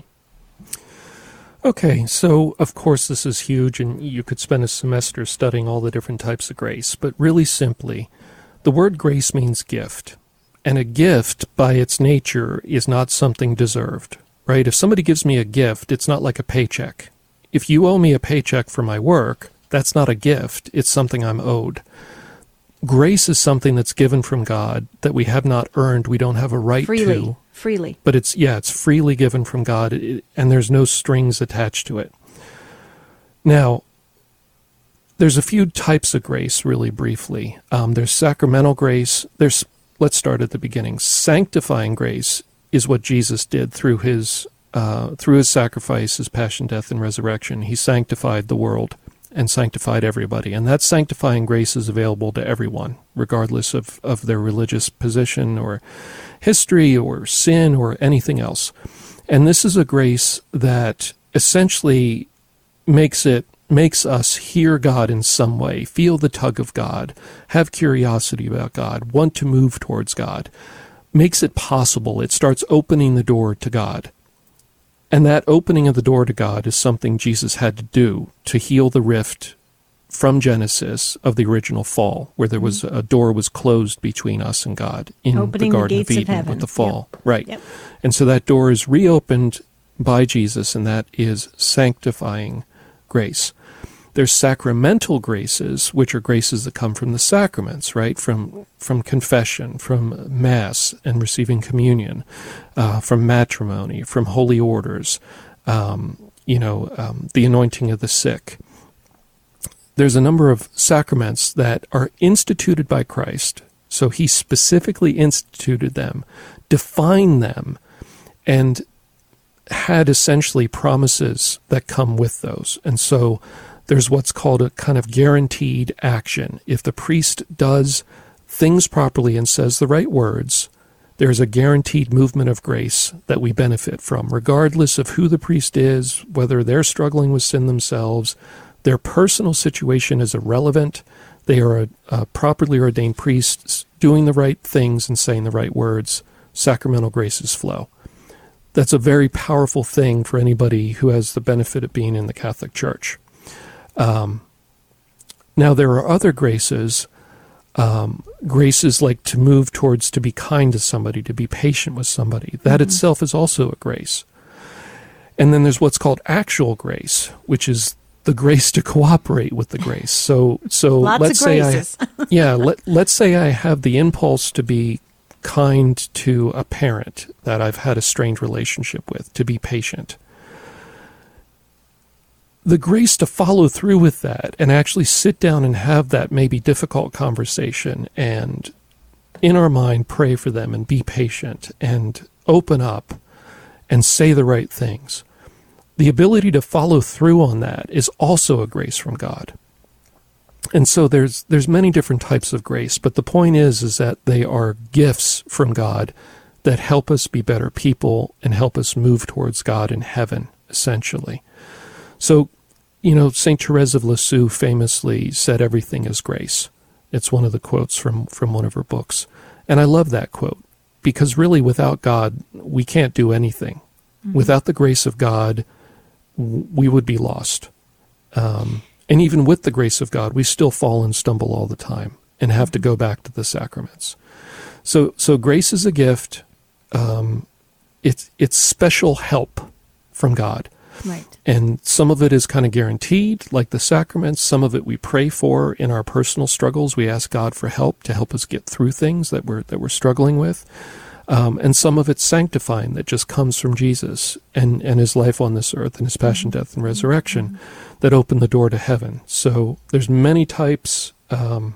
S3: Okay, so of course this is huge, and you could spend a semester studying all the different types of grace, but really simply, the word grace means gift, and a gift by its nature is not something deserved, right? If somebody gives me a gift, it's not like a paycheck. If you owe me a paycheck for my work, that's not a gift, it's something I'm owed. Grace is something that's given from God that we have not earned, we don't have a right
S2: freely,
S3: to.
S2: Freely.
S3: But it's, yeah, it's freely given from God, and there's no strings attached to it. Now, there's a few types of grace, really briefly. Um, there's sacramental grace. There's, let's start at the beginning. Sanctifying grace is what Jesus did through his, uh, through his sacrifice, his passion, death, and resurrection. He sanctified the world and sanctified everybody. And that sanctifying grace is available to everyone, regardless of, of their religious position or history or sin or anything else. And this is a grace that essentially makes it makes us hear God in some way, feel the tug of God, have curiosity about God, want to move towards God, makes it possible. It starts opening the door to God. And that opening of the door to God is something Jesus had to do to heal the rift from Genesis of the original fall, where there was a door was closed between us and God in
S2: Opening
S3: the Garden
S2: the
S3: of
S2: gates of
S3: Eden
S2: heaven.
S3: with the fall.
S2: Yep.
S3: Right.
S2: Yep.
S3: And so that door is reopened by Jesus, and that is sanctifying grace. There's sacramental graces, which are graces that come from the sacraments, right? From from confession, from Mass and receiving communion, uh, from matrimony, from holy orders, um, you know, um, the anointing of the sick. There's a number of sacraments that are instituted by Christ, so he specifically instituted them, defined them, and had essentially promises that come with those. And so there's what's called a kind of guaranteed action. If the priest does things properly and says the right words, there's a guaranteed movement of grace that we benefit from, regardless of who the priest is, whether they're struggling with sin themselves. Their personal situation is irrelevant. They are a, a properly ordained priest doing the right things and saying the right words. Sacramental graces flow. That's a very powerful thing for anybody who has the benefit of being in the Catholic Church. Um, now, there are other graces, um, graces like to move towards to be kind to somebody, to be patient with somebody. That mm-hmm. itself is also a grace. And then there's what's called actual grace, which is the grace to cooperate with the grace. So, so
S2: Lots
S3: let's
S2: of
S3: say
S2: graces.
S3: I, yeah, let, let's say I have the impulse to be kind to a parent that I've had a strained relationship with, to be patient. The grace to follow through with that and actually sit down and have that maybe difficult conversation and in our mind pray for them and be patient and open up and say the right things. The ability to follow through on that is also a grace from God. And so there's there's many different types of grace, but the point is is that they are gifts from God that help us be better people and help us move towards God in heaven, essentially. So, you know, Saint Therese of Lisieux famously said everything is grace. It's one of the quotes from, from one of her books. And I love that quote, because really without God, we can't do anything. Mm-hmm. Without the grace of God, we would be lost. Um, and even with the grace of God, we still fall and stumble all the time and have to go back to the sacraments. So so grace is a gift. Um, it's, it's special help from God.
S2: Right.
S3: And some of it is kind of guaranteed, like the sacraments. Some of it we pray for in our personal struggles. We ask God for help to help us get through things that we're that we're struggling with. Um, and some of it's sanctifying that just comes from Jesus and, and his life on this earth and his passion, mm-hmm. death, and resurrection mm-hmm. that open the door to heaven. So there's many types, um,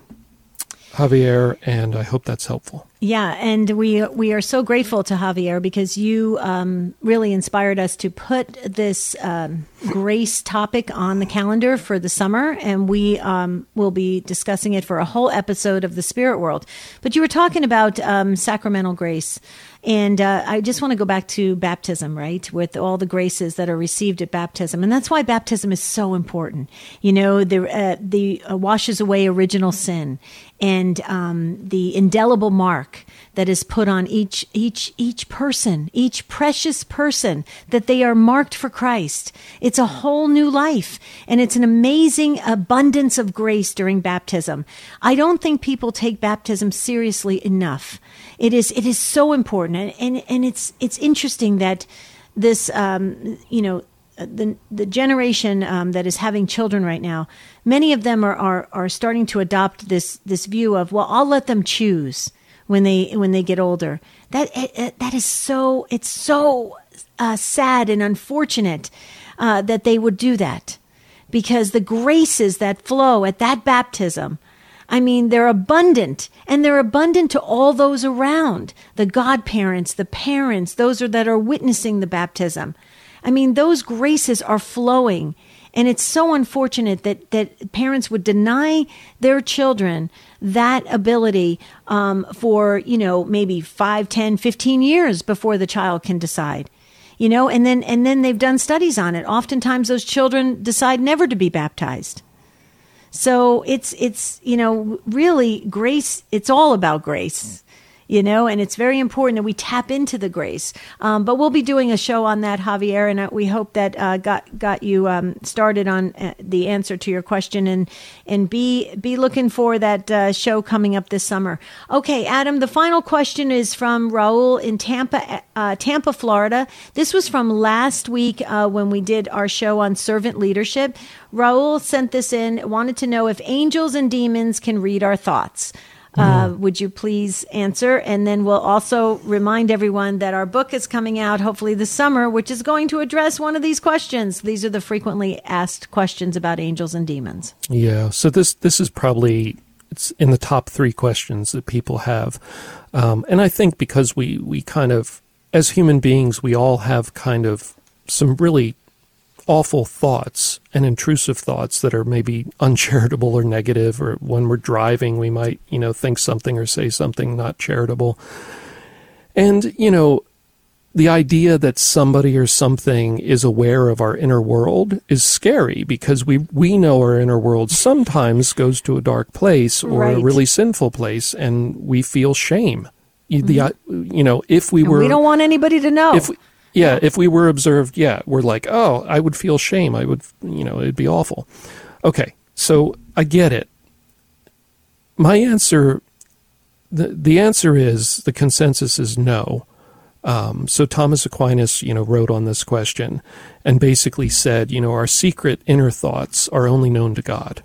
S3: Javier, and I hope that's helpful.
S2: Yeah, and we we are so grateful to Javier because you um, really inspired us to put this um, grace topic on the calendar for the summer, and we um, will be discussing it for a whole episode of The Spirit World. But you were talking about um, sacramental grace, and uh, I just want to go back to baptism, right, with all the graces that are received at baptism, and that's why baptism is so important. You know, the uh, the uh, washes away original sin, and um, the indelible mark that is put on each each each person, each precious person, that they are marked for Christ. It's a whole new life, and it's an amazing abundance of grace during baptism. I don't think people take baptism seriously enough. It is it is so important, and and, and it's it's interesting that this um, you know. The the generation um, that is having children right now, many of them are, are are starting to adopt this this view of, well, I'll let them choose when they when they get older. That it, that is so it's so uh, sad and unfortunate uh, that they would do that, because the graces that flow at that baptism, I mean, they're abundant, and they're abundant to all those around, the godparents, the parents, those are, that are witnessing the baptism. I mean, those graces are flowing, And it's so unfortunate that, that parents would deny their children that ability um, for, you know, maybe five, ten, fifteen years before the child can decide. You know, and then and then they've done studies on it. Oftentimes those children decide never to be baptized. So it's, it's you know, really grace, it's all about grace. You know, and it's very important that we tap into the grace. Um, but we'll be doing a show on that, Javier, and uh, we hope that uh, got got you um, started on uh, the answer to your question, and and be be looking for that uh, show coming up this summer. Okay, Adam, the final question is from Raul in Tampa, uh, Tampa, Florida. This was from last week uh, when we did our show on servant leadership. Raul sent this in, wanted to know if angels and demons can read our thoughts. Uh, mm. Would you please answer? And then we'll also remind everyone that our book is coming out hopefully this summer, which is going to address one of these questions. These are the frequently asked questions about angels and demons.
S3: Yeah. So this, this is probably, it's in the top three questions that people have. Um, and I think because we, we kind of, as human beings, we all have kind of some really awful thoughts and intrusive thoughts that are maybe uncharitable or negative, or when we're driving, we might, you know, think something or say something not charitable. And, you know, the idea that somebody or something is aware of our inner world is scary, because we, we know our inner world sometimes goes to a dark place or right. a really sinful place, and we feel shame. Mm-hmm. The, you know, if we
S2: and
S3: were...
S2: we don't want anybody to know.
S3: If we, Yeah, if we were observed, yeah, we're like, oh, I would feel shame. I would, you know, it'd be awful. Okay, so I get it. My answer, the the answer is, the consensus is no. Um, so Thomas Aquinas, you know, wrote on this question and basically said, you know, our secret inner thoughts are only known to God.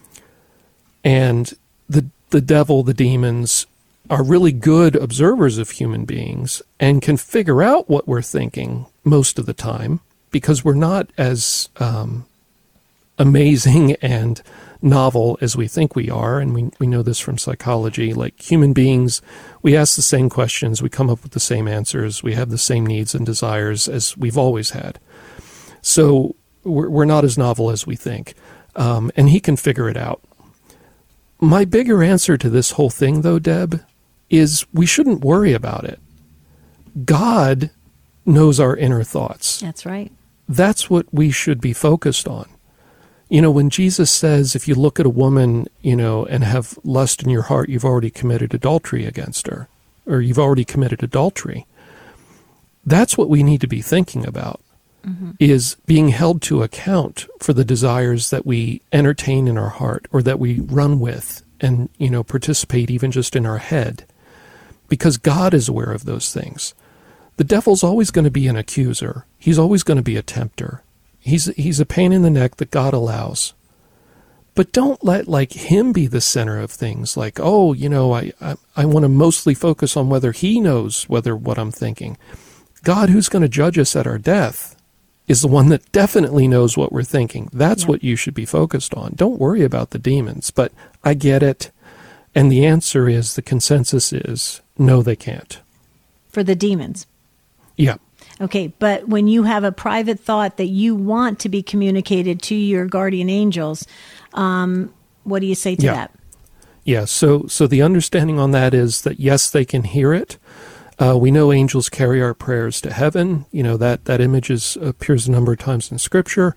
S3: And the the devil, the demons, are really good observers of human beings and can figure out what we're thinking most of the time, because we're not as um, amazing and novel as we think we are. And we, we know this from psychology. Like human beings, we ask the same questions, we come up with the same answers, we have the same needs and desires as we've always had. So we're, we're not as novel as we think. Um, and he can figure it out. My bigger answer to this whole thing, though, Deb, is we shouldn't worry about it. God knows our inner thoughts.
S2: That's right.
S3: That's what we should be focused on. You know, when Jesus says, if you look at a woman, you know, and have lust in your heart, you've already committed adultery against her, or you've already committed adultery. That's what we need to be thinking about, mm-hmm. is being held to account for the desires that we entertain in our heart, or that we run with and, you know, participate even just in our head. Because God is aware of those things. The devil's always going to be an accuser. He's always going to be a tempter. He's he's a pain in the neck that God allows. But don't let like him be the center of things. Like, oh, you know, I, I, I want to mostly focus on whether he knows whether what I'm thinking. God, who's going to judge us at our death, is the one that definitely knows what we're thinking. That's yep. what you should be focused on. Don't worry about the demons. But I get it. And the answer is, the consensus is, no, they can't.
S2: For the demons?
S3: Yeah.
S2: Okay, but when you have a private thought that you want to be communicated to your guardian angels, um, what do you say to
S3: yeah.
S2: that?
S3: Yeah, so so the understanding on that is that, yes, they can hear it. Uh, we know angels carry our prayers to heaven. You know, that, that image is, appears a number of times in Scripture.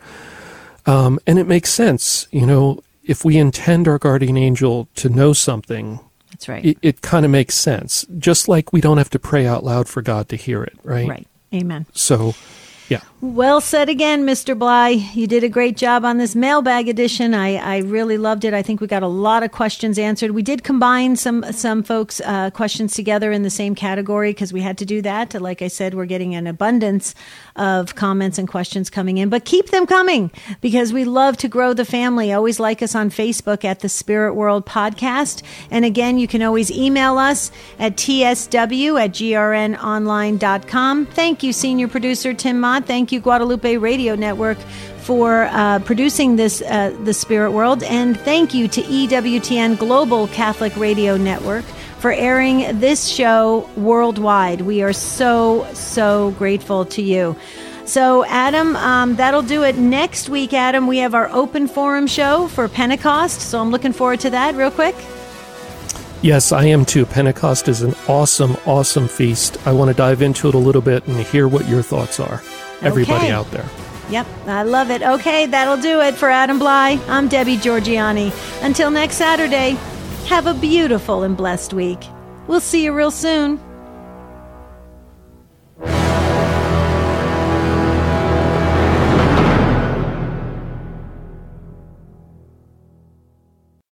S3: Um, and it makes sense, you know, if we intend our guardian angel to know something,
S2: that's right.
S3: It, it kind of makes sense. Just like we don't have to pray out loud for God to hear it, right?
S2: Right. Amen.
S3: So, yeah.
S2: Well said again, Mister Bly. You did a great job on this mailbag edition. I, I really loved it. I think we got a lot of questions answered. We did combine some some folks' uh, questions together in the same category because we had to do that. Like I said, we're getting an abundance of comments and questions coming in. But keep them coming because we love to grow the family. Always like us on Facebook at the Spirit World Podcast. And again, you can always email us at t s w at g r n online dot com. Thank you, Senior Producer Tim Mott. Thank you, Guadalupe Radio Network, for uh, producing this, uh, The Spirit World. And thank you to E W T N Global Catholic Radio Network for airing this show worldwide. We are so, so grateful to you. So, Adam, um, that'll do it. Next week, Adam, we have our open forum show for Pentecost. So I'm looking forward to that real quick.
S3: Yes, I am too. Pentecost is an awesome, awesome feast. I want to dive into it a little bit and hear what your thoughts are. Everybody
S2: Okay.
S3: out there.
S2: Yep, I love it. Okay, that'll do it for Adam Bly. I'm Debbie Georgiani. Until next Saturday, have a beautiful and blessed week. We'll see you real soon.